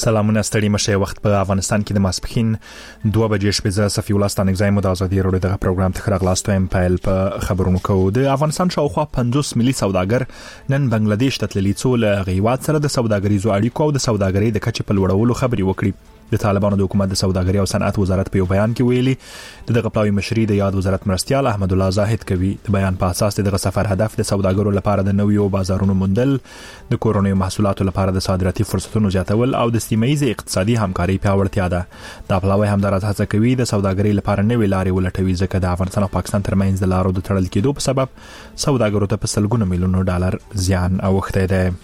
سلامونه ستړي مشه وخت په افغانستان کې د ماسپخین 2 بجې شپې ز صفي ولستان اگزایم د ازادي راډیو د پروګرام ته خبرغلاستویم پایل په خبرونو کو د افغانستان شاوخوا 50 ملي سوداګر نن بنگلاديش ته تللي څو له غیوات سره د سوداګریزو اړیکو او د سوداګرۍ د کچې په لوړولو خبري وکړي. د طالبانو د حکومت د سوداګرۍ او صنعت وزارت په یو بیان کې ویلي د غپلاوي مشري د یاد وزارت مرستيال احمد الله زاهد کوي د بیان په اساس د سفر هدف د سوداګرو لپاره د نویو بازارونو موندل د کورونی محصولاتو لپاره د صادراتي فرصتونو زیاتول او د سیمه‌ایز اقتصادي همکاري پیاوړتیا ده. د خپلوي همدارت هڅه کوي د سوداګرۍ لپاره نوې لارې ولټوي ځکه د افغانستان او پاکستان ترمنځ د لارو د تړل کېدو په سبب سوداګرو ته په سلګونو میلیونو ډالر زیان اوښته ده.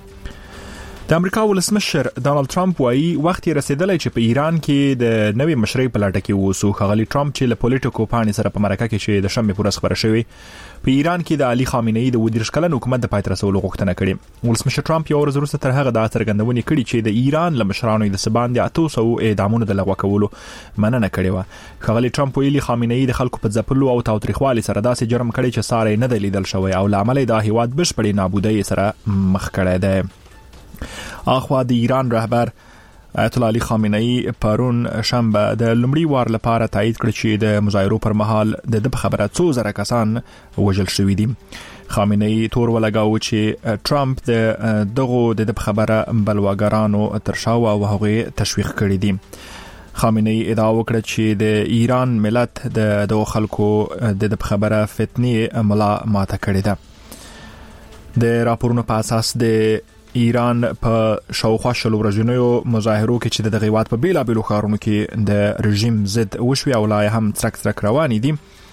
د امریکا ولسمشر ډونالد ټرمپ وايي وخت یې رسیدلی چې په ایران کې د نوې مشرۍ په لټه کې ووسو. خغلی ټرمپ چې له پولیټیکو پانی سره په مرکه کې چې د شنبه پورس خبره شوې په ایران کې د علي خامنه‌ای د 30 کلن حکومت د پاتې رسولو غوښتنه کړې. ولسمشر ټرمپ یو ورځ وروسته تر هغه د څرګندونې کړې چې د ایران له مشرانو د سباند 800 اعدامونو د لغوه کولو مننه کړې و. خغلی ټرمپ ویلي خامنه‌ای د خلکو په ځپلو او تاوتریخوالي سره داسې جرم کړی چې ساري نه دی لیدل شوی او لامل د هیواد بشپړې نابودۍ سره مخ کړی دی. اخوا د ایران رهبر آیت الله علي خامنه‌ای پرون شنبه د لومړي وار لپاره تایید کړ چې د مظاهرو پر مهال د خبره 200 کسان وژل شوي دي. خامنه‌ای تور ولګاو چې ټرمپ د دغه د خبره بلواګرانو ترشاو او هغه تشویق کړی دي. خامنه‌ای ادعا وکړه چې د ایران ملت د دغه خلکو د خبره فتنې ملا ماته کړی ده. د راپورونو په اساس د ایران په شاوخوا شلو ورځنیو مظاهرو کې چې د غیوات په بیلابیلو ښارونو کې د رژیم ضد وشوي او لا هم ترک روان دي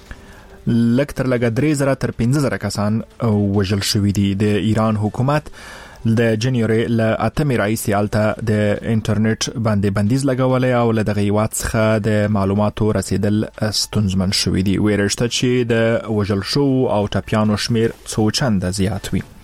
لکتر لګا 3000 تر 15000 کسان وژل شوي دي. د ایران حکومت د جنوري ل 8 رئیس یالته د انټرنیټ باندې بندیز لګولې او له غیوات څخه د معلوماتو رسیدل ستونزمن شوي دي. ویرشته چې د وژل شو او ټاپیانو شمیر څو چنده زیات وي.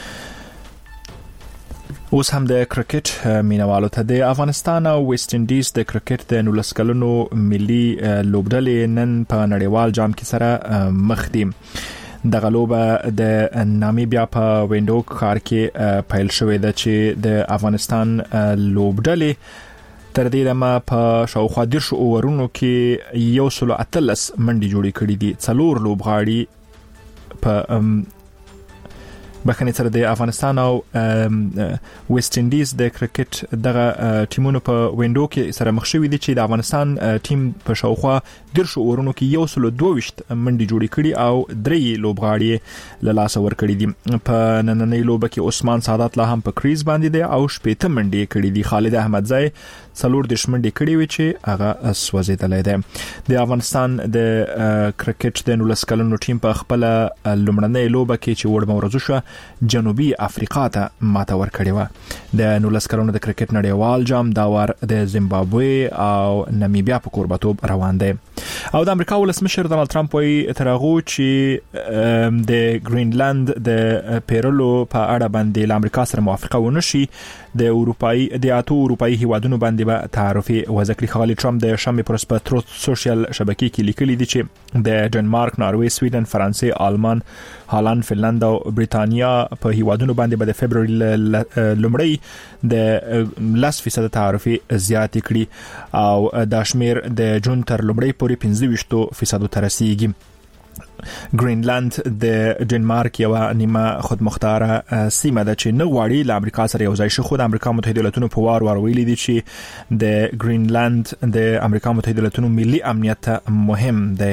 اوس هم د کرکټ مینوالو ته د افغانستان او ویسټ انډیز د کرکټ د 19 کلنو ملي لوبډلې نن په نړیوال جام کې سره مخ دي. د غلوبه د نامیبیا په وینډوک ښار کې پیل شوې ده چې د افغانستان لوبډلې تر دې دمه په شاوخوا 10 اورونو کې 113 منډي جوړې کړې دي. 4 لوبغاړي په بخنه سره د افغانستان او ویسټ انډیز د کرکټ دغه ټیمونو په وینډو کې سره مخ شوي دي چې د افغانستان ټیم په شاوخوا 10 اورونو کې 122 منډي جوړې کړي او 3 لوبغاړي له لاس ور کړي دي. په نننۍ لوبه کې عثمان سعادت لا هم په کریز باندې دی او 18 منډي کړي دي. خالد احمدزای 4 منډي کړي وي چې هغه سوځیدلې ده. د افغانستان د کرکټ د 19 کلنو ټیم په خپل لومړنۍ لوبه کې چې وړ مورزو شو جنوبي افریقا ته ماته ور کړی و. د 19 کلونو د کرکټ نړیوال جام دا ور د زیمبابوې او نامیبیا په کوربتوب روان دی. او د امریکا ولسمشر ډونالد ټرمپ وایي تر هغه چې د گرینلند د پیرلو په اړه باندې د امریکا سره موافقه ونشي د اروپאי هیوادونو باندې به تعرفي وزکري. خالي ټرمپ د شنبه پر په تروت سوشل شبکې کې لیکلي دي چې د ډنمارک، ناروې، سویډن، فرانسې، آلمان، هالند، فنلند او بریتانیا په هیوادونو باندې به د فبرवरी لومړی د 10% تعرفي زیات کړي او د شمیر د جون تر لومړی پورې 25% ته رسیدي. گرینلند د ډنمارک یو نیمه خودمختاره سیمه ده چې نه غواړي له امریکا سره یو ځای شي. خو د امریکا متحده ایالاتونو په وار ویلي دي چې د گرینلند د امریکا متحده ایالاتونو ملي امنیت مهم دی.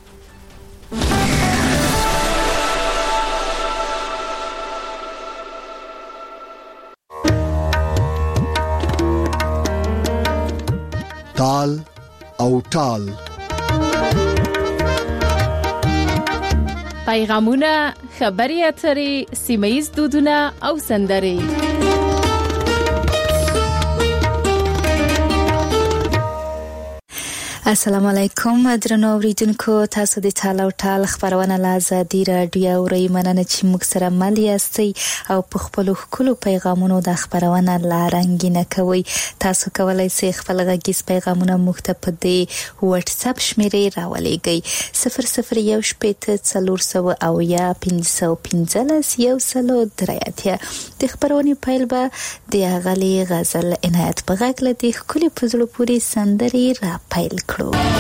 تال او ټال پیغامونه، خبري اترې، سیمه‌یز دودونه او سندرې. السلام علیکم درنو اوریدونکو، تاسو د ټالو ټال خبرونه له ازادي راډیو اورئ. مننه چې موږ سره مل یاستئ او په خپلو ښکلو پیغامونو د خبرونه لا رنګینه کوئ. تاسو کولی شئ خپل غږیز پیغامونه موږ ته په دې واتس اپ شمیرې راولېږئ 001404 د خبرونې پیل به د اغلي غزل عنایت په غږ له دې ښکلې په زړه پورې سندرې را پیل کړو.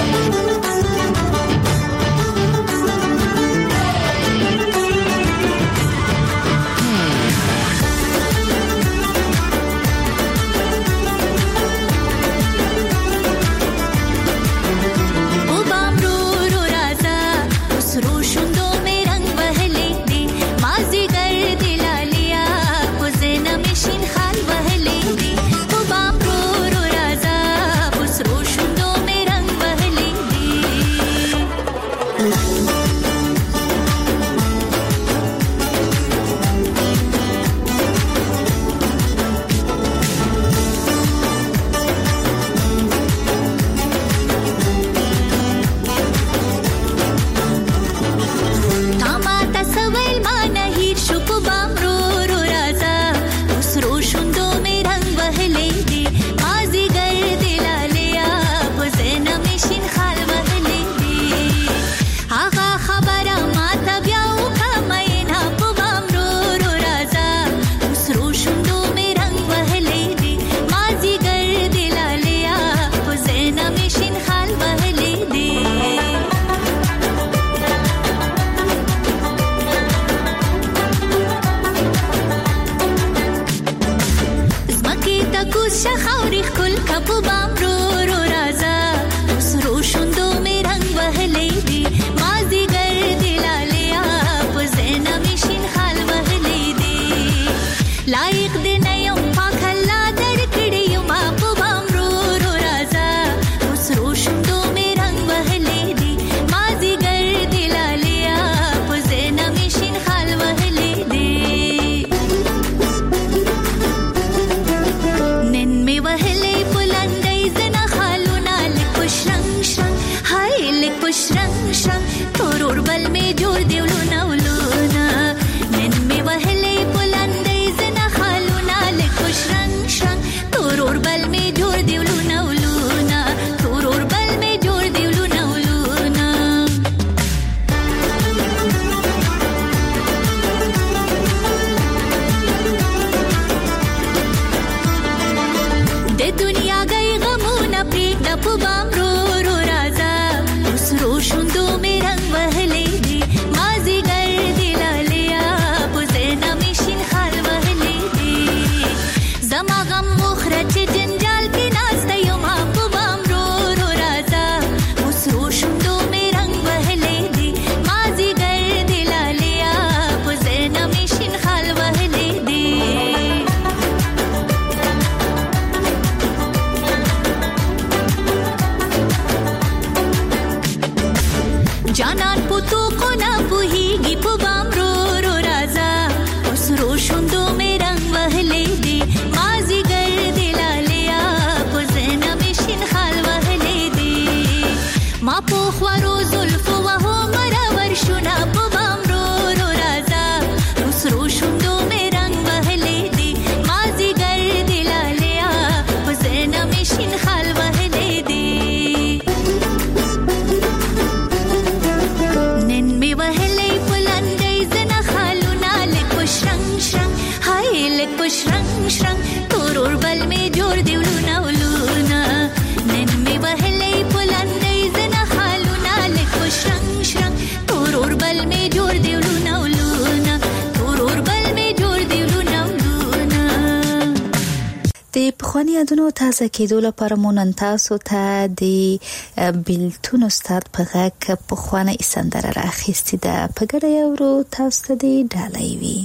پخوانی یادونو تازه کېدو لپاره مو نن تاسو ته د بیلتون استاد په غږ پخوانی سندره راخیستې ده. په ګډه یې اورو، تاسو ته دې ډالۍ وي.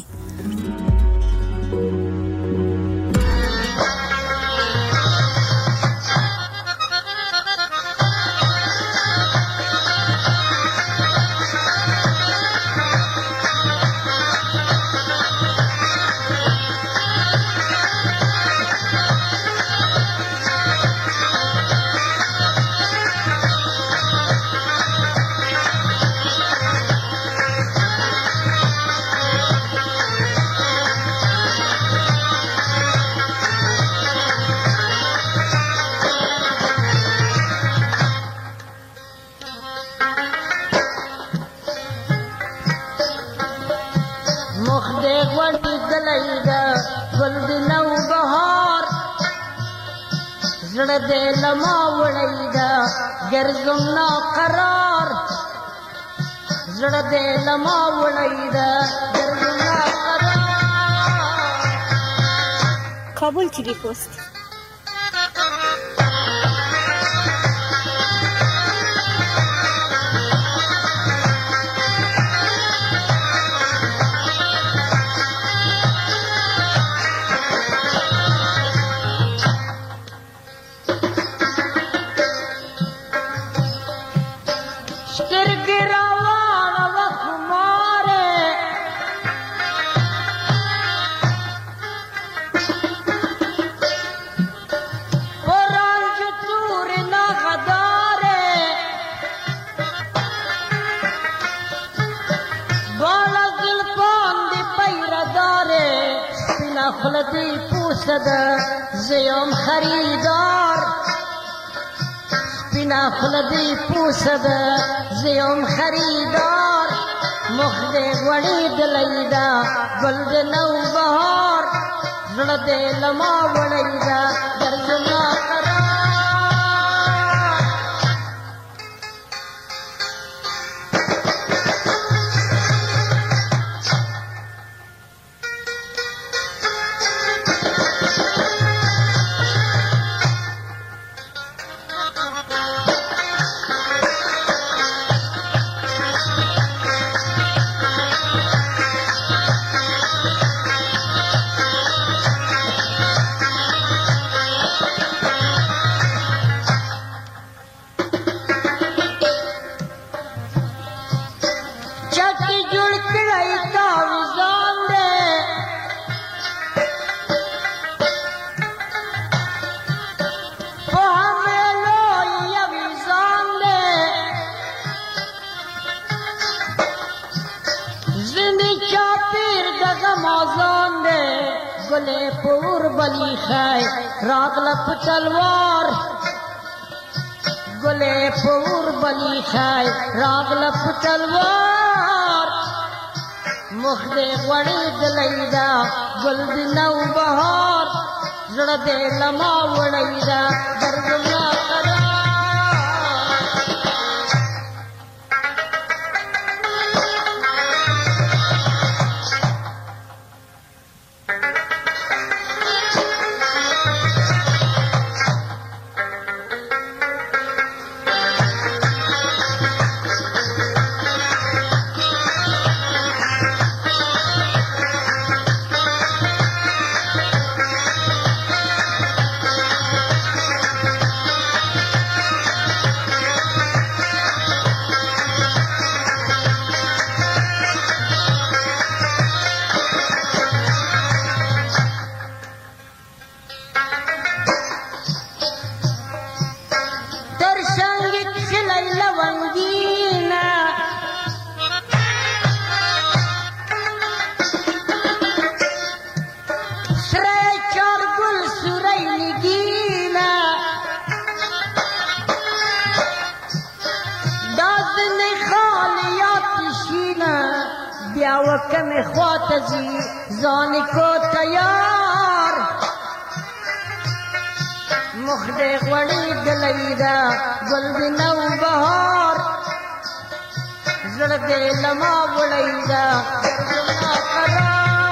دې غونډې دلی ده ګل د نو بهار زړه دې لما وړی ده ګرځم ناقرار زړه دې لما وړی ده ګرځم ناقرار. کابل ټیلی پوسټ. خلدی پوسده زیم خریدار سپینا خلدی پوسده زیم خریدار مخ دې غوړې دلی ده ګل د نو بهار زړه دې لما وړی ده ګرځم ناقرار. گلے پور بلی خای راغلپ تلوار گلے پور بلی خای راغلپ تلوار مخ دې غوړې دلی ده ګل د نو بهار زړه دې لما وړی ده ګرځم ناقرار. وکمې خواته ځي ځان کو تیار مخ دې غوړې دلی ده ګل د نو بهار زړه دې لما وړی ده ګرځم ناقرار.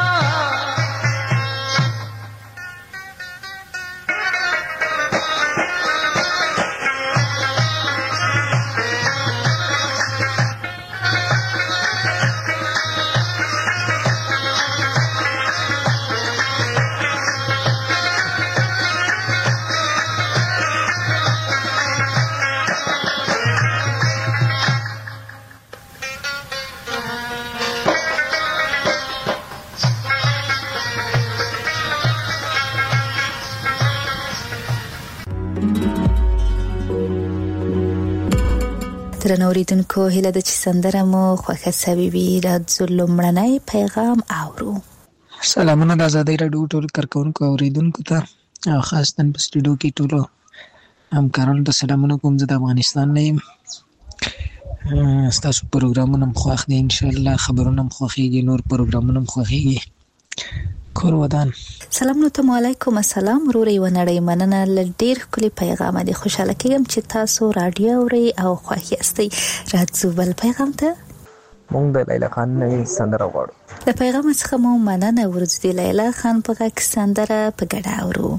درنو اوریدونکو هیله ده چې سندره مو خوښه سوي وي. راځو لومړنی پیغام اورو. سلامونه د آزادۍ راډیو ټول کارکونکو اوریدونکو ته او خاصتاً په سټوډیو کې ټولو همکارانو ته سلامونه کوم. زه د افغانستان نه یم. ستاسو پروګرامونه هم خوښ دي ان شاء الله خبرونه هم خوښيږي نور پروګرامونه هم خوښيږي کور ودان سلام نو ته علیکم السلام وروري ونړی مننه لډیر کلی پیغام دي خوشاله کېږم چې تاسو رادیو اوري او خوښ یاستئ راځو بل پیغام ته مونږ د لیلا خان نوې سندره غواړو د پیغام څخه مو مننه ورځ دی لیلا خان په غږ سندره په ګډه اورو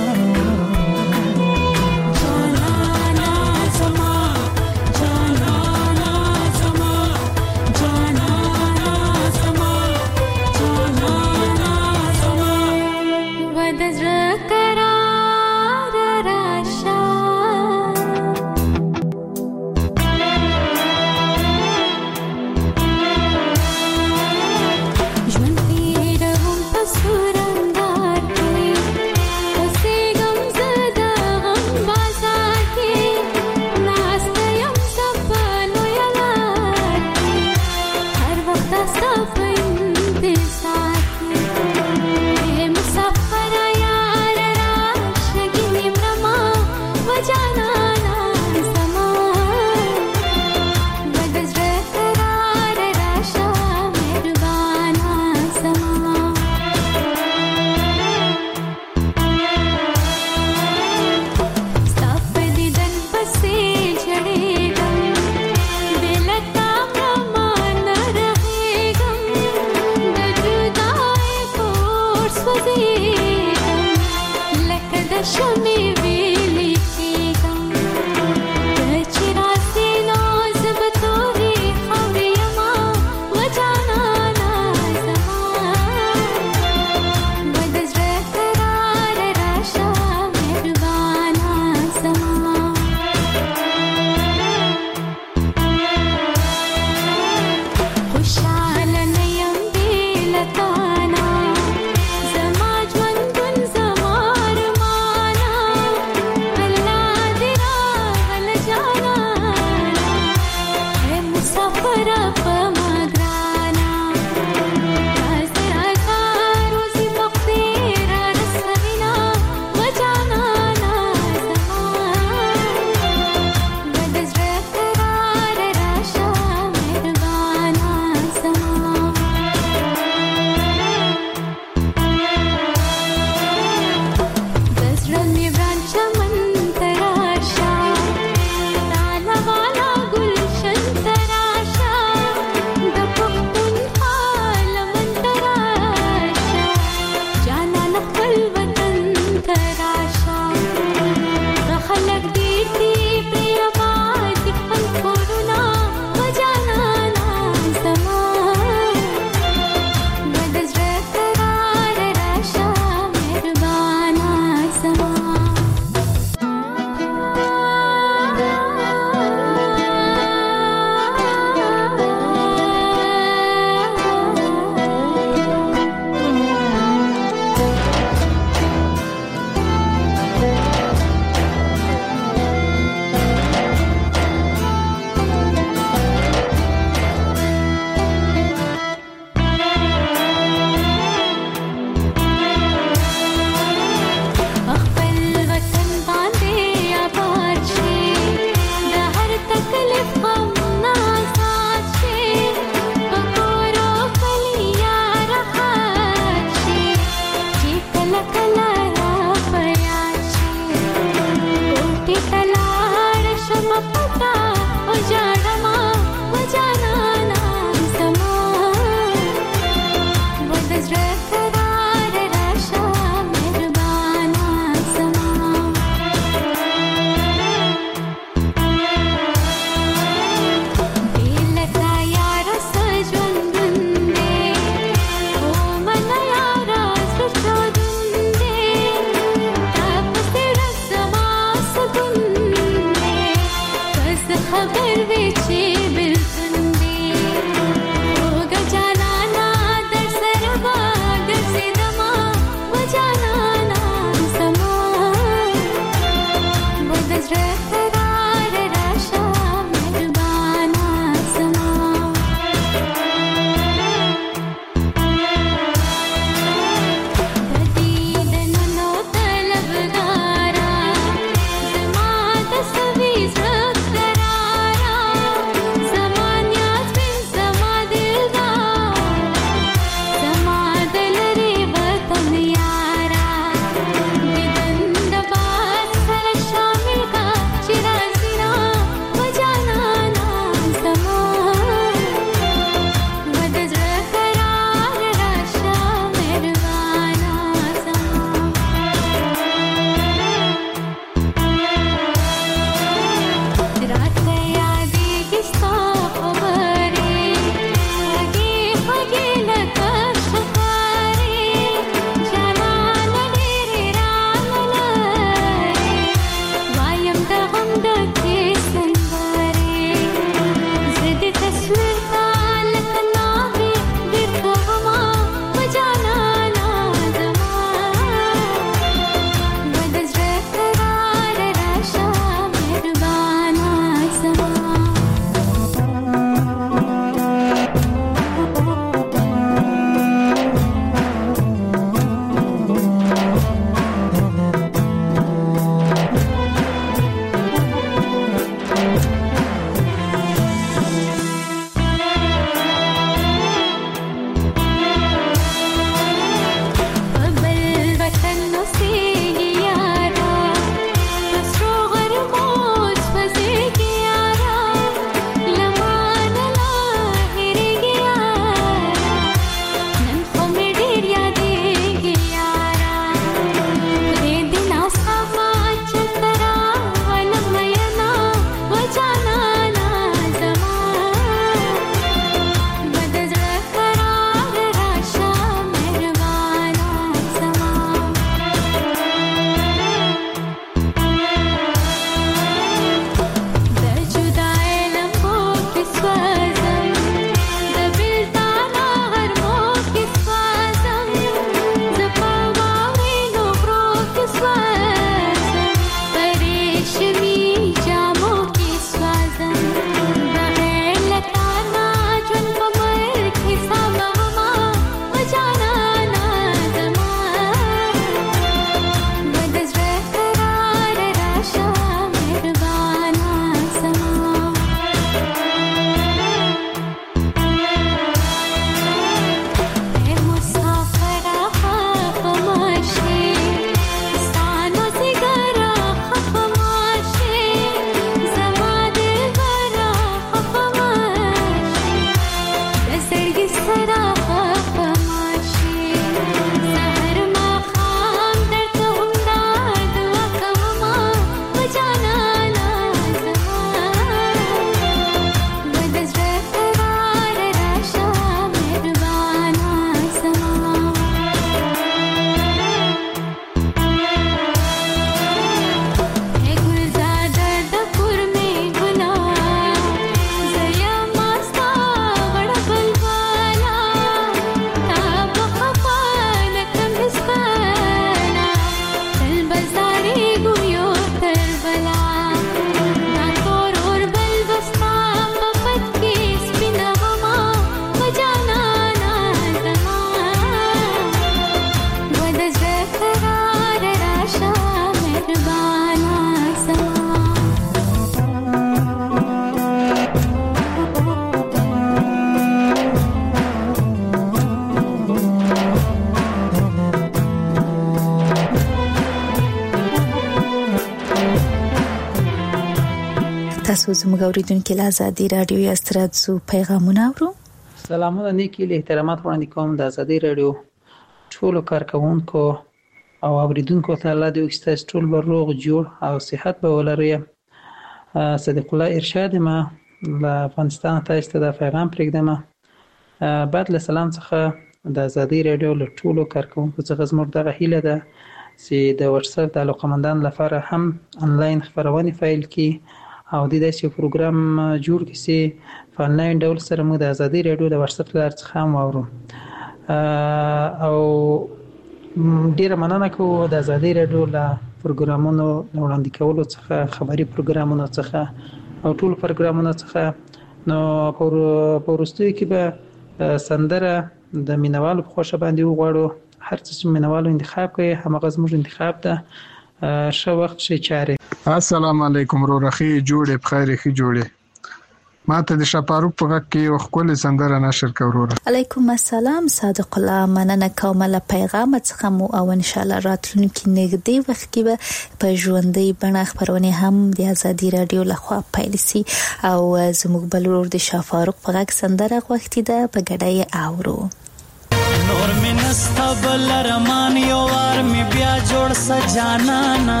تاسو زموږ اوریدونکو له ازادي رادیو یا ستراتزو پیغامونه اورو. سلامونه نیکی له احترامات وړاندې کوم د ازادي رادیو ټولو کارکونکو او اوریدونکو ته الله دې وکړي ټول به روغ جوړ او صحت به ولري. صدیق الله ارشاد ما له افغانستان ته د پیغام پرېږدم. بعد له سلام څخه د ازادي رادیو له ټولو کارکونکو څخه زموږ دغه هیله ده چې د واتساپ د علاقمندانو لپاره هم انلاین خبرونه فایل کی او د دې پروګرام جوړ کړي په انلاین ډول سره موږ د ازادي رادیو د واتساپ لار څخه هم اورو. او ډیره مننه کوم د ازادي رادیو له پروګرامونو وړاندې کولو څخه، خبري پروګرامونو څخه او ټول پروګرامونو څخه. نو په وروستیو کې به سندره د مینوالو په خوښه باندې وغواړو. هر څه چې مینوالو انتخاب کوي همغه زموږ انتخاب ده. ښه وخت ښه چارې. السلام علیکم رورخي جوړې بخیر خي جوړې. ما ته د شپاروک په غږ کې یو ښکلی سندره نشر کوره. علیکم السلام صادق الله، مننه کوم له پیغام څخه مو او ان شاء الله راتلونکي نږدې وخت کې به په ژوندۍ بڼه خبرونه هم د ازادي رادیو لخوا پیل شي او زموږ بلور د شپاروک په غږ سندره غوښتي ده په ګډه اورو. نور می نستا بل رمان یو وار می بیا جوړ سجانانا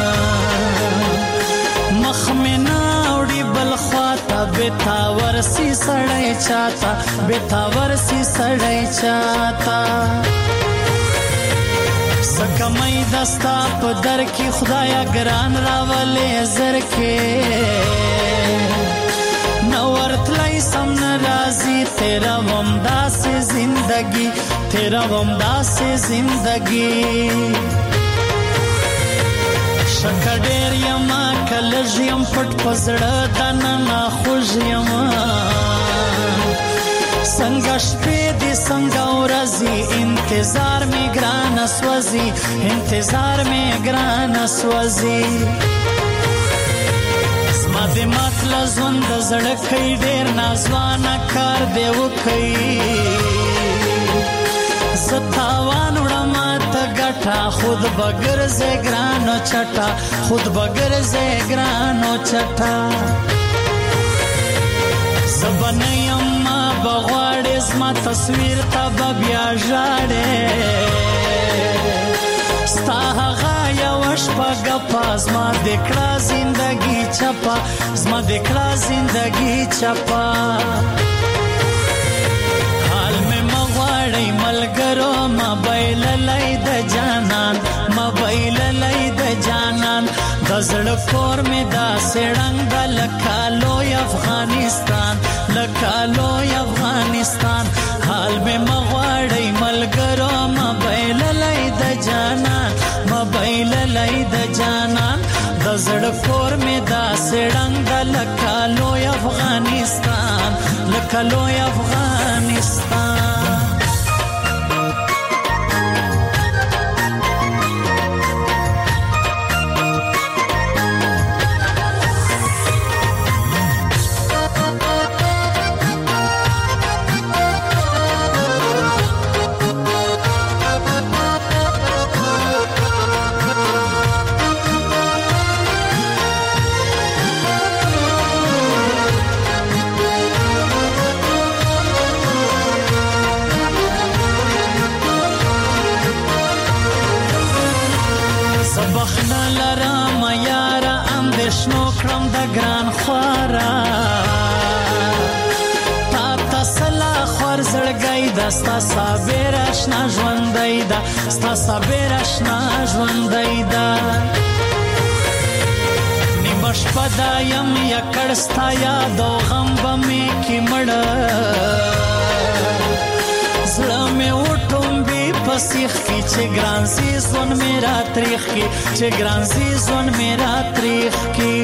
مخ می ناوړي بل خواته بتاور سی سړی چاته بتاور سی سړی چاته سکمای دستا په در کې خدایا ګران راولې زر کې نورتلای سم ناراضی تیرا ومدا سے زندگی تیرا ومدا سے زندگی شکډیر یما کلج یم پټ پزړه دنه خوږ یما څنګه شپې دې څنګه ورځي انتظار می ګران اسوځي انتظار می ګران اسوځي د مطلب ژوند زړه کوي ډېر نازوانه کار دی وکي ستاوان وړم ته ګټه خود بغیر زګرانو چټا خود بغیر زګرانو چټا زبنیم ما بغواړې زما تصویر ته بیا ژاړې ستا هغه یو شپه ګپا زما د کړه زندگی چپا زما د کړه زندگی چپا حال مې مغواړی ملګرو موبایل لای د جانان موبایل لای د جانان د زړه کور مې دا سړنګ د لکالو افغانستان لکالو افغانستان حال مې مغواړی ملګرو موبایل لای د جانان موبایل لای د جانان د زړه کور مې دا سړنګ د لکالو افغانستان لکالو افغانستان ستا صابر اشنا ژوندۍ ده ستا صابر اشنا ژوندۍ ده نیمه شپه دا یم یکړ ستا یاد او غم به مې کې مړه زړه مې وټومبي په سیخ کې چې ګران سي ژوند مې را تریخ کې چې ګران سي ژوند مې را تریخ کې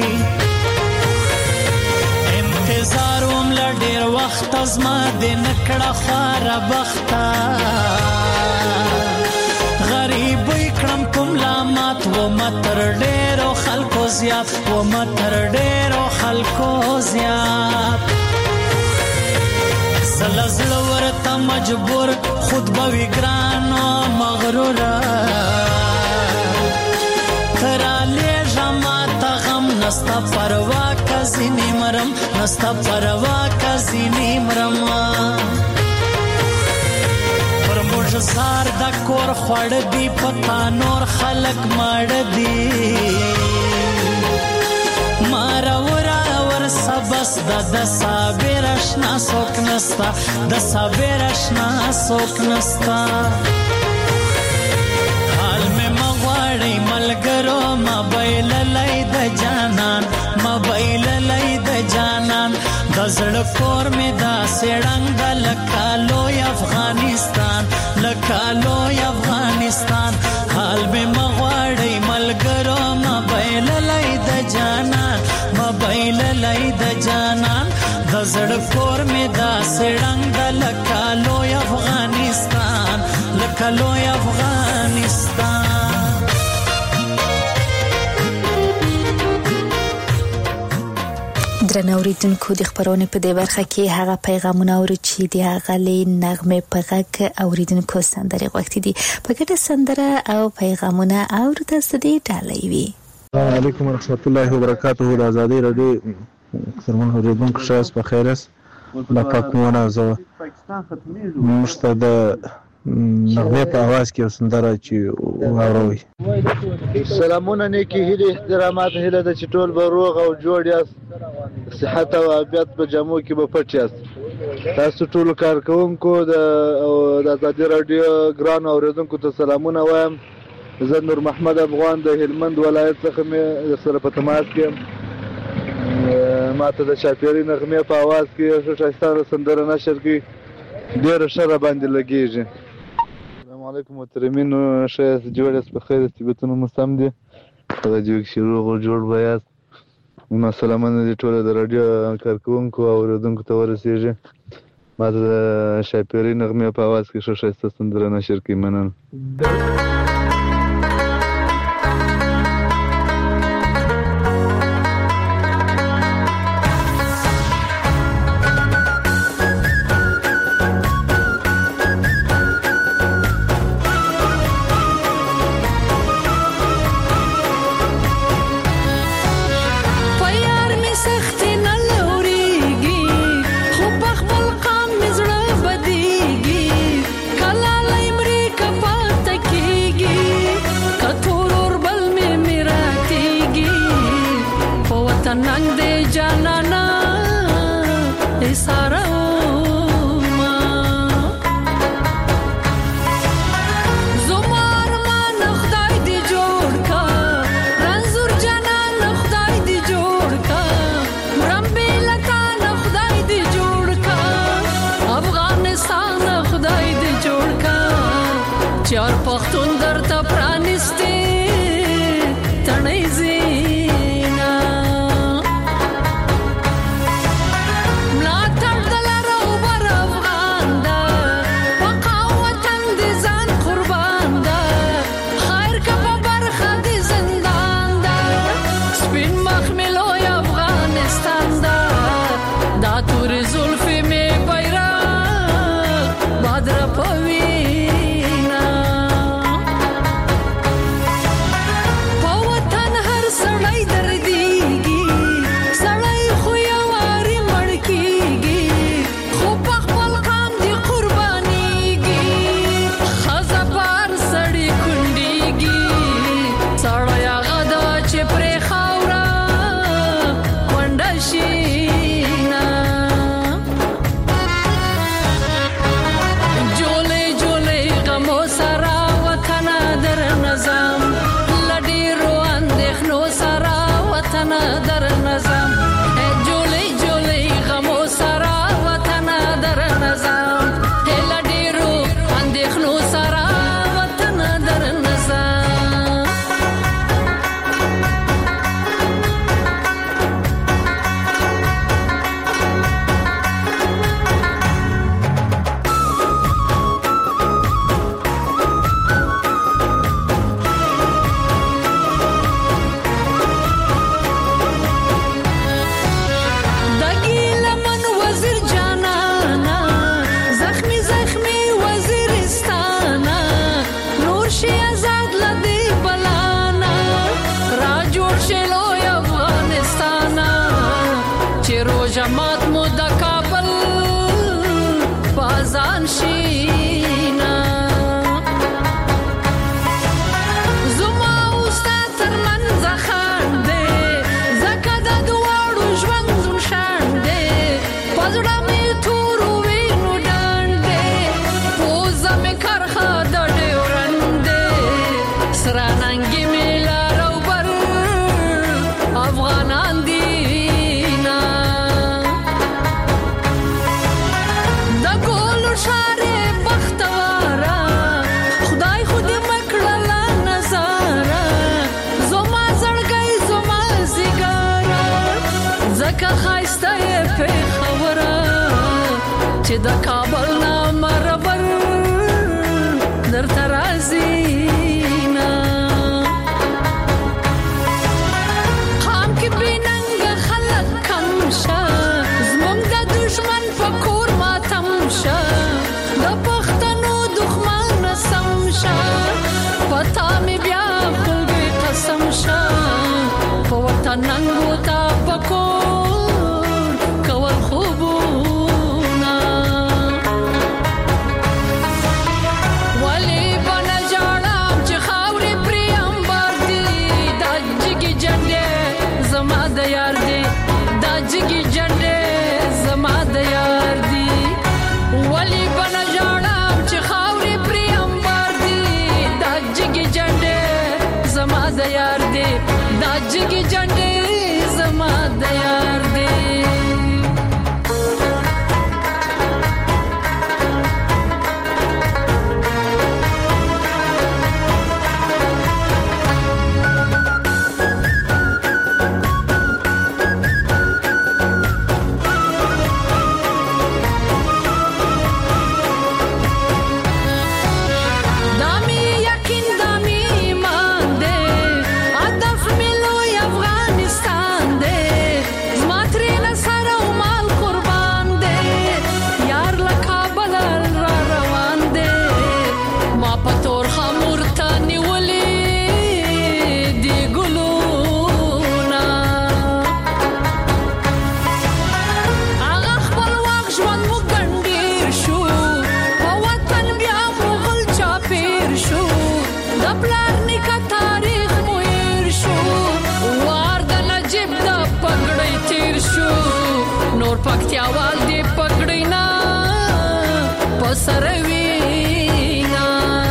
انتظار وم له ډېر وخت زما د نکړه خواره بخته غریبۍ کړم کوم لامات ومه تر ډېرو خلکو زیات ومه تر ډېرو خلکو زیات زله زړه ورته مجبور خود به وي ګرانو مغروره ته رالیږه ماته غم نسته پروا که کزینی مرم نستا پروا کزینی مرم پر موږ زار د کور خوړ دی پتا نور خلق مړ دی مارا ور سبس د صابر اشنا سوک نستا د صابر اشنا سوک نستا حال میں مغواړی ملګرو موبایل لای د جانان موبایل لای د جانان د زړه کور می دا سړنګ لکالو افغانستان لکالو افغانستان حال میں مغواړی ملګرو موبایل لای د جانان موبایل لای د جانان د زړه کور می دا سړنګ لکالو افغانستان لکالو افغانستان درنو اوریدونکو د خبرونې په دې برخه کې هغه پیغامونه اوري چې د غلې نغمه په غږ اوریدونکو سندره غوښتي دي په ګټه سندره او پیغامونه اوري تاسو دې ډالۍ وي. السلام علیکم ورحمت الله وبرکاته. د ازادي رادیو سرمن اوریدونکو شاس په خیرس لا پاکونه زه مشتاق نغمه په आवाज کې سندره چې واوروي. سلامونه نیکی هیله احترامات هیله د چټول بروغ او جوړ یاست صحت او عافیت په جامو کې به پټ یاست. تاسو ټول کارکونکو د ازادي رادیو ګران اوریدونکو ته سلامونه وایم. زه نور محمد افغان د هلمند ولایت څخه مې سره په تماس کې ماته د شاپيري نغمه په आवाज کې شایسته سندره نشر کې ډېر شره باندې لګیږي. السلام علیکم محترمین شایسته جوړ په خیر استبتونو مستم دي راځي چې روغ جوړ بیاس نو سلامونه دي ټول د رادیو کارکونکو او اوریدونکو ته ورسیږي. ماته د شاپيري نغمه په आवाज کې شایسته سندره نشر کې مننه. چې د کابل نامربر در ترازینا خام کې بیننګ خلک کم شه زمونږ د دشمن په کور ماتم شه د پښتنو دښمن سم شه پتا مې بیا خپل قسم شه په وطن ننګو تا پکور کول خوبونه ولی بنا جاړم چې خاورې پرې امبار دي دا جګي جنډې زما د یار دي دا جګي جنډې زما د یار دي ولی بنا جاړم چې خاورې پرې امبار دي دا جګي جنډې زما د یار دي دا جګي جنډې زما د یار دي پکتیاوال دی پکړینا پسروینا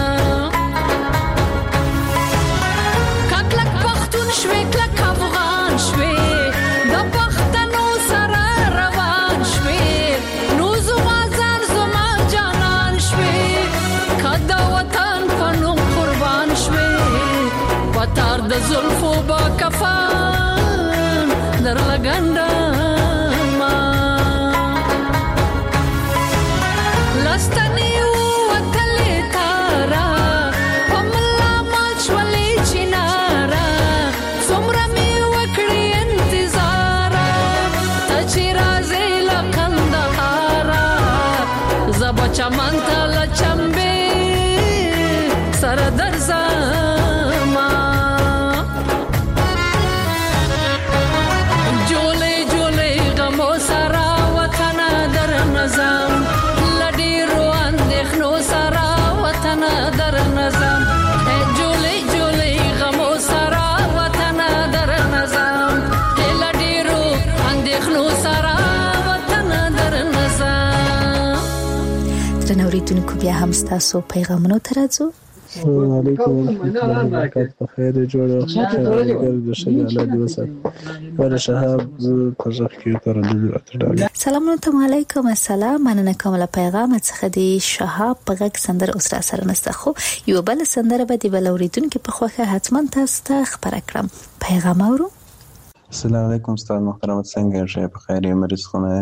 کلک پختون شوي کلک افغان شوي د پښتنو سره روان شوي نو زما ځان زما جانان شوي کدا وطن پنو قربان شوي وتار د زلفو با کفان در لګنده چمن تل چمبه سر در زما جوله جوله غمو سرا وطن در نظام لډی روان دخنو سرا وطن در نظام جوله جوله غمو سرا وطن در نظام لډی روان دخنو سرا وطن در نظام نوریدونکو بیا هم ستاسو پیغامونو ته راځو. السلام علیکم ورحمۃ اللہ وبرکاتہ. په خیر جوړه ګر د شګاله دی وسه ور شهاب پرځخ کې تر دې اتډال. سلام علیکم. السلام مننه کوم له پیغام څخه دی شهاب په غږ سندر اوس را سره نسته خو یو بل سندر به دی بل اوریدونکو په خوخه حتما تاسو ته خبر کړم. پیغام اورو. السلام علیکم استاد محترم څنګه یې په خیر یې مریض خونه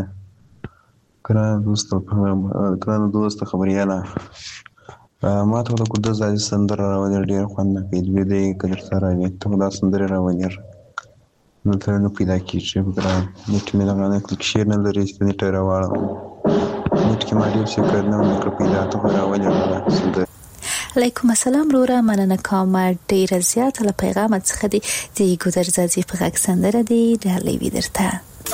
ګران دوست خبرياله ما ته د کوډه ځای سندر راوړل ډیر خوند نه کوي د کډر سره وي ته دا سندر راوړل نو ته نو پیدا کیږي ګران نت مې نه غواړم کلیک شیر نه لري چې نت راوړم نت کې ما ډیر څه کړنه نو پیدا ته راوړل سندر. علیکم السلام رورا مننه کوم ډیر زیات له پیغام څخه دی د ګودر ځای په غږ سندر دی ډالې ودرته.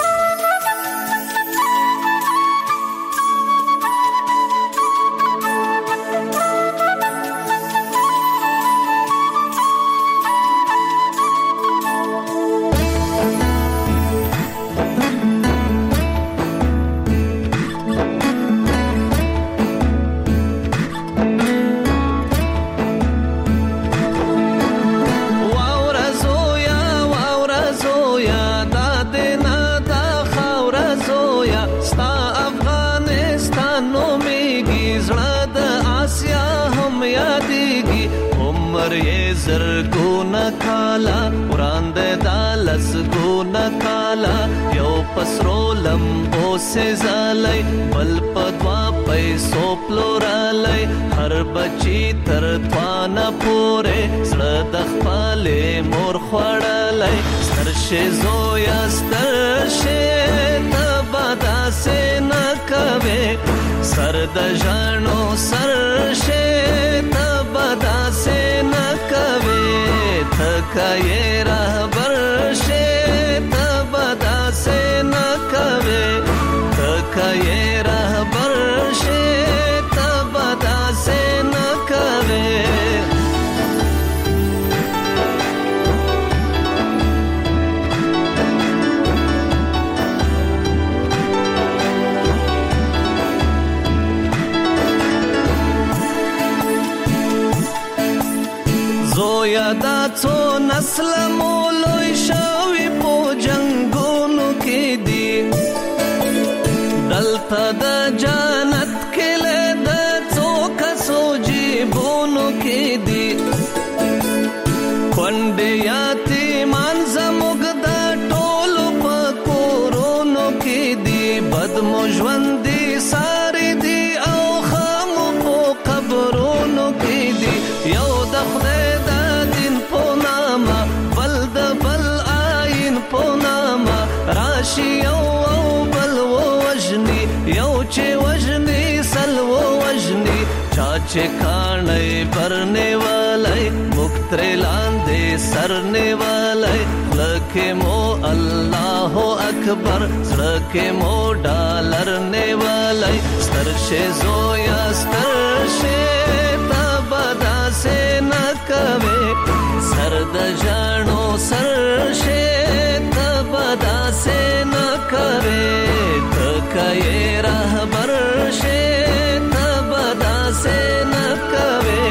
زرګونه کالا وړاندې د لسګونه کالا یو پسرو لمبو سے زالی بل پدوا پیسو پلورالی هر بچی تر توانه پوره زړه د خپلې مور خوړلی ستر شې زویه ستر شې ته به داسې نه کوې سر د ژاړو سر شې ته به داسې نه کوې ته که یې رهبر شې ته به داسې نه کوې ته که یې رهبر شې ته به داسې نه کوې زویا دا څو نسل مو لوی شوي په جنګونو کې دي دلته د جنت کلی د څو کسو جیبونو کې دي کونډې یتیمان زموږ د ټولو په کورونو کې دي بد مو ژوند دي ساري دي او ښه مو په قبرونو کې دي یو د خدای راشي یو بل وژني یو چې وژني سل وژني چا چې کاڼی برنې والی موږ ترې لاندې سر نیولی خوله کې مو الله اکبر زړه کې مو ډالر نیولی ستر شې زویه ستر شې ته به داسې نه کوې سر د ژاړو سر شې داسې نه کوې ته که یې رهبر شې ته به داسې نه کوې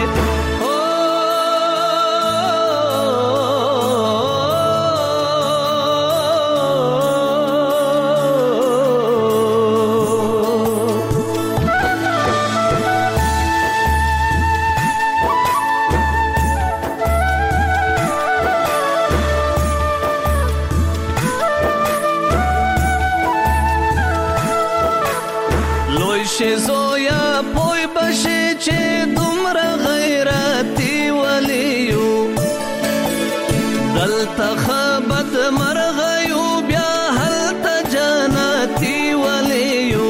زویا پوی بشي چې دومره غیرتي ولیو دلته خبد مرغیو بیا هلته جنتي ولیو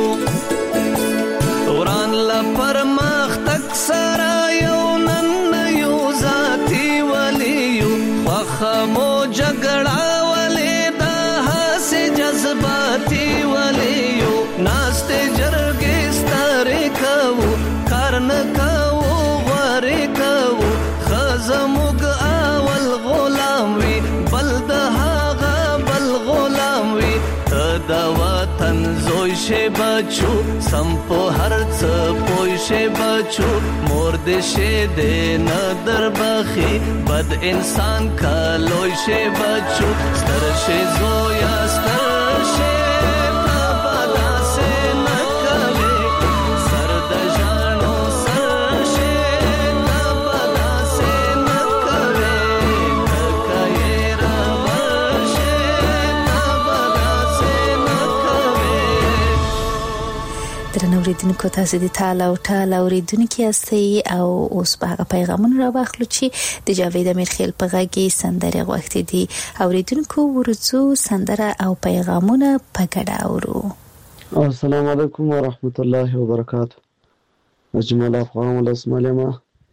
وران لپر مخ تک سره یو نن یو ذاتي ولیو خوخه مو جګړه ولې دا هسې جذباتي ولیو ناسته جرګې نه کوو غوارې کوو ښځه موږ اول غلام وي بل د هغه بل غلام وي ته د وطن زوی شې بچو سم په هر څه پوه شې بچو مور دې شې دې نه دربخي بد انسان کا لوی شې بچو ستر شې زویا ستر شې اوریدونکو تاسو د تعالی او تعالی اوریدونکو یاستئ او اوس په هغه پیغامونه را واخلو چې د جاوید امیرخیل په غږی سندره غوښتي دي اوریدونکو ورڅو سندره او پیغامونه په ګډه اورو السلام علیکم ورحمت الله وبرکاته اجمل افغان ولسملمه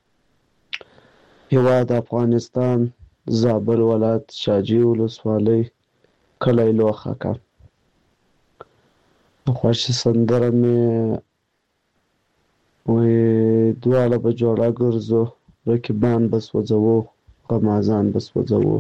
هیواد افغانستان زابل ولایت شاجی ولسوالۍ کلی لوخاکه خوښه سندره مې وې دواله په جوړه ګرځو رکیبان بس وځو غمازان بس وځو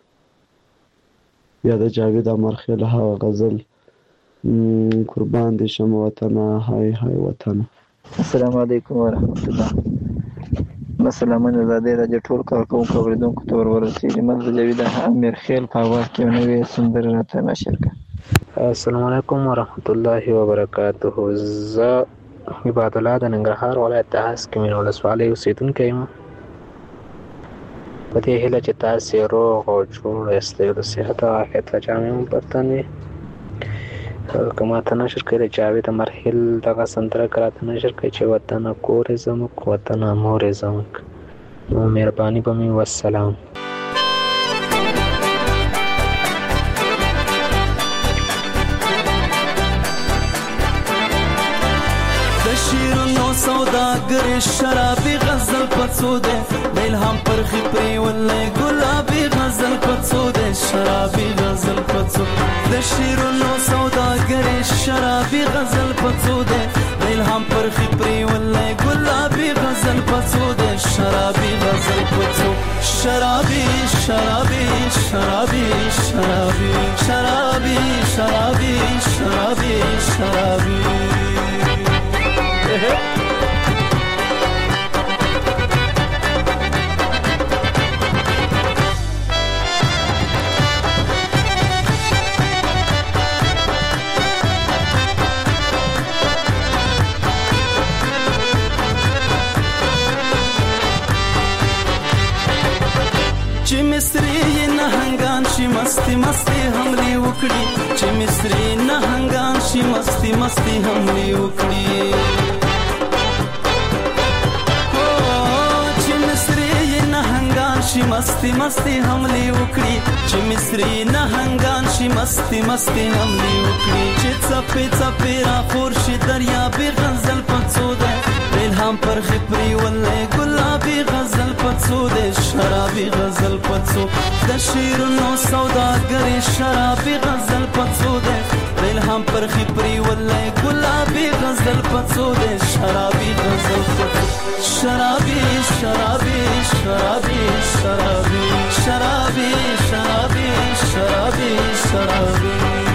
یا د جاوید امرخیل هغه غزل قربان دي شم وطن هاي هاي وطن السلام علیکم ورحمت الله مثلا من زاده راځي ټول کارکونکو اوریدونکو ته ورسېږي مزه جاوید امرخیل په واقع کې نوې سندره راته نشر کړه السلام علیکم ورحمت الله وبرکاته زه عباد الله د ننګرهار ولایت د هسکمین ولسوالۍ اوسیدونکی یم په دې هیله چې تاسې روغ او جوړ یاستئ او د صحت او عافیت له جامې مو برتن وي کما ته نشر کړي جاوید مرحل دغه سندره کراته نشر کړي چې وطن کور زموږ وطن مور زموږ. نو مهرباني به مې والسلام. شیرونو سوداګر شرابي غزل پڅو ده د الهام پر خپري ولې ګلابي غزل پڅو ده شرابي غزل پڅو د شیرونو سوداګر شرابي غزل پڅو ده د الهام پر خپري ولې ګلابي غزل پڅو ده شرابي غزل پڅو شرابي شرابي شرابي شرابي شرابي شرابي شرابي شرابي چې مصری نهنګان شي مستی مستی حملې وکړي چې مصری نهنګان شي مستی مستی حملې وکړي چې مصری نهنګان شي مستی مستی حملې وکړي چې مصری نهنګان شي مستی مستی حملې وکړي چې څپې څپې را خور شي دریابي غزل پڅو ده الهام پر خپري ولې ګلابي غزل پڅو ده شرابي غزل پڅو د شیرونو سوداګر شرابي غزل پڅو ده الهام پر خپري ولې ګلابي غزل پڅو ده شرابي غزل پڅو شرابي شرابي شرابي شرابي شرابي شرابي شرابي شرابي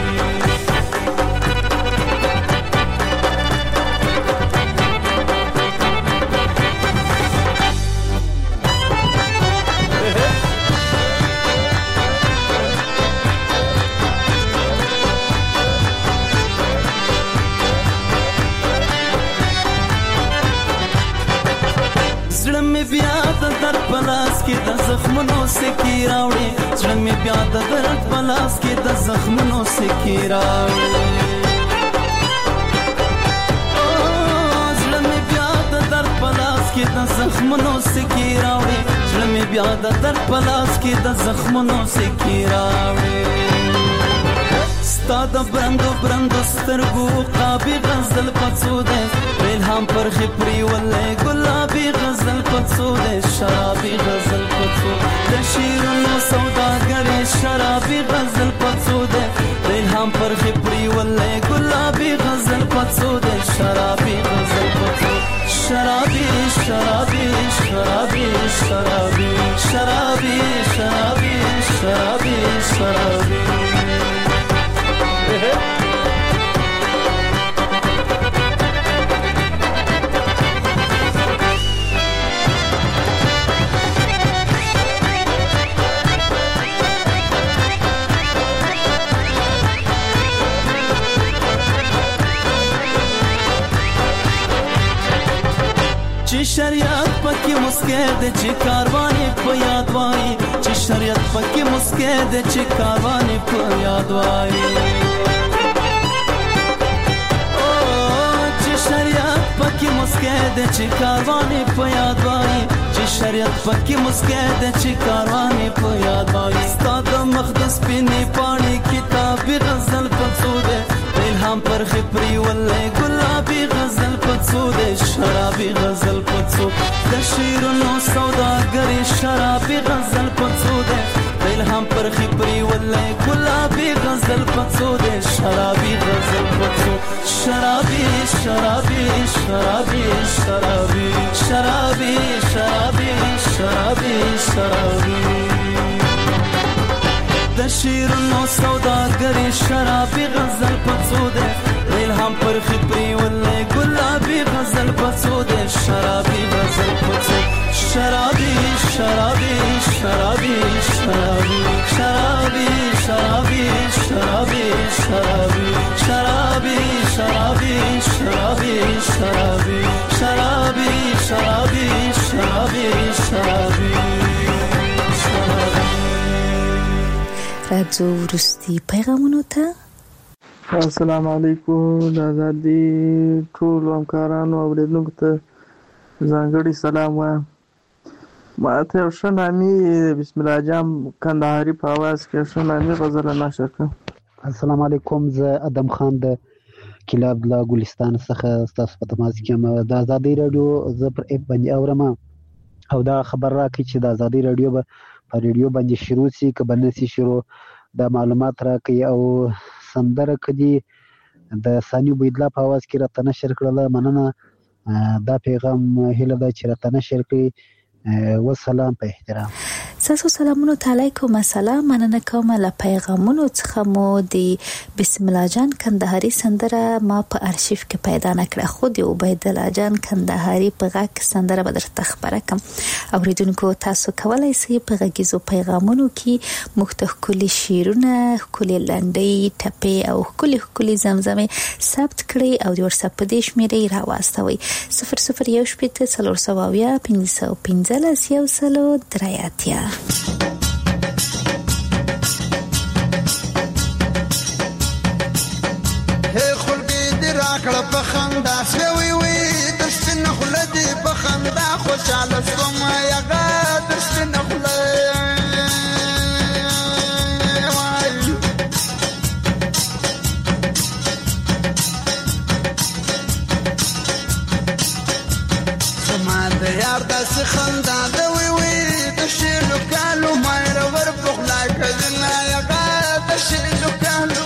پلاس کې د زخمونو سکی راوړي زړه مې بیا د درد پلاس کې د زخمونو سکی راوړي زړه مې بیا د درد پلاس کې د زخمونو سکی راوړي زړه مې بیا د درد پلاس کې د زخمونو سکی راوړي ستا د برندو برندو سترګو قابي غزل پڅو ده الهام پر خپري ولې ګلابي غزل پڅو ده شرابي غزل پڅو د شیرونو سوداګر شرابي غزل پڅو ده الهام پر خپري ولې ګلابي غزل پڅو ده شرابي غزل پڅو شرابي شرابي شرابي شرابي شرابي شرابي شرابي شرابي شریعت پکې مسکه د چې کاروانې په یاد وای چې شریعت پکې مسکه د چې کاروانې په یاد وای او چې شریعت پکې مسکه د چې کاروانې په یاد وای چې شریعت پکې مسکه د چې کاروانې په یاد وای ستاد مقدس پینې پاڼې کتاب غزل پڅو ده الهام پر خپري ولې ګلابي غزل پڅو ده شرابي غزل پڅو د شیرونو سوداګر شرابي غزل پڅو ده الهام پر خپري ولې ګلابي غزل پڅو ده شرابي غزل پڅو شرابي شرابي شرابي شرابي شرابي شرابي شرابي شرابي د شیرونو سوداګر شرابي غزل پڅو ده الهام پر خپري ولې ګلابي غزل پڅو ده شرابي غزل پڅو شرابي شرابي شرابي شرابي شرابي شرابي شرابي شرابي شرابي شرابي شرابي شرابي شرابي شرابي شرابي شرابي راځو وروستي پیغامونو ته. السلام علیکم د ازادي ټول همکارانو او اوریدونکو ته ځانګړي سلام وایم. ما ته یو ښه نامي بسم الله جان کندهاري په اواز کې ښه نامي غزل نشر کړم. السلام علیکم، زه ادم خان د کلاب له ګلستان څخه ستاسو په تماس کې یم. د ازادي راډیو زه پر اپ باندې اورم او دا خبر راکړي چې د ازادي راډیو به په ریډیو باندې شروع شي که به نه شي شروع، دا معلومات راکړي. او سندره کدي د ثاني عبیدالله په اواز کې راته نشر کړله، مننه. دا پیغام هیله ده چې راته نشر کړي. والسلام په احترام. تاسو سلامونه علیکم. السلام، مننه کوم له پیغامونو څخه مو د بسم الله جان کندهاري سندره ما په ارشیف کې پیدا نکړه، خو د عبید الله جان کندهاري په غږ سندره به درته خبره کوم. اوریدونکو تاسو کولای شئ په غږیزو پیغامونو کې مختلف شعرونه، کلی لنډۍ، ټپې او کلی زمزمه ثبت کړئ او د واتساپ په دې شمیرې راواستوئ 0014001515 خلګي دې راکړه په خندا شوي وي د سپینه خوله دې په خندا خوشاله شوم یغه د سپینه خوله سما د یار داسې خندا ده وي وي د شیلو کالو مایره ور بخلا کړله یغه د شیلو کالو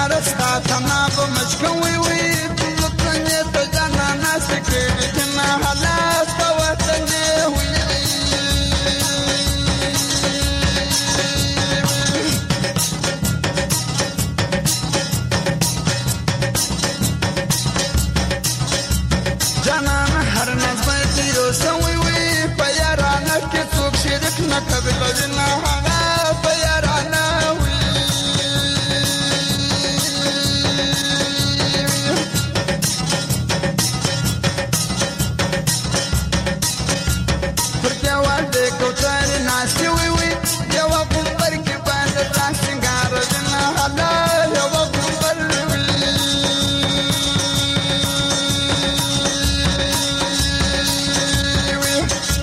رستا تنا په مشکوي وي څنګه ته جانا ناس کې جنا حالات په وطن وي جانا هر نظم تیرو سوي وي په یارانه کې څوک شریک نه قبل جنا هغه په یارانه کوتر ناشې وي وي یو ګمبر کې باندې ځان څنګه رجنا حلال یو ګمبر وي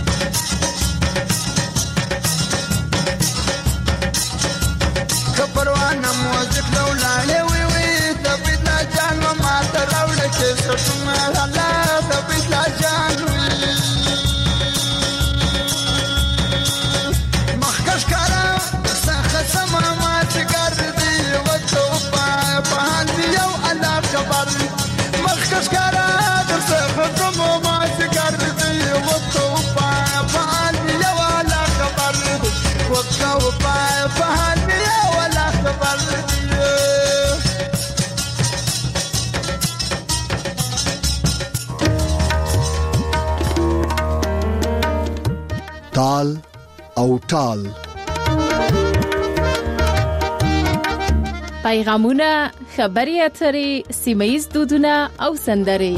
کپروانه موزیک لولاله وي وي تبید لا جان ما تراوړ کې سټما حلال تبید لا جان مخکش کارا در سخت ما سکر دی و تو پان یا ولا خبر و تو پان یا ولا خبر تال او ټال پیغامونه، خبري اترې، سیمه‌ییز دودونه او سندرې.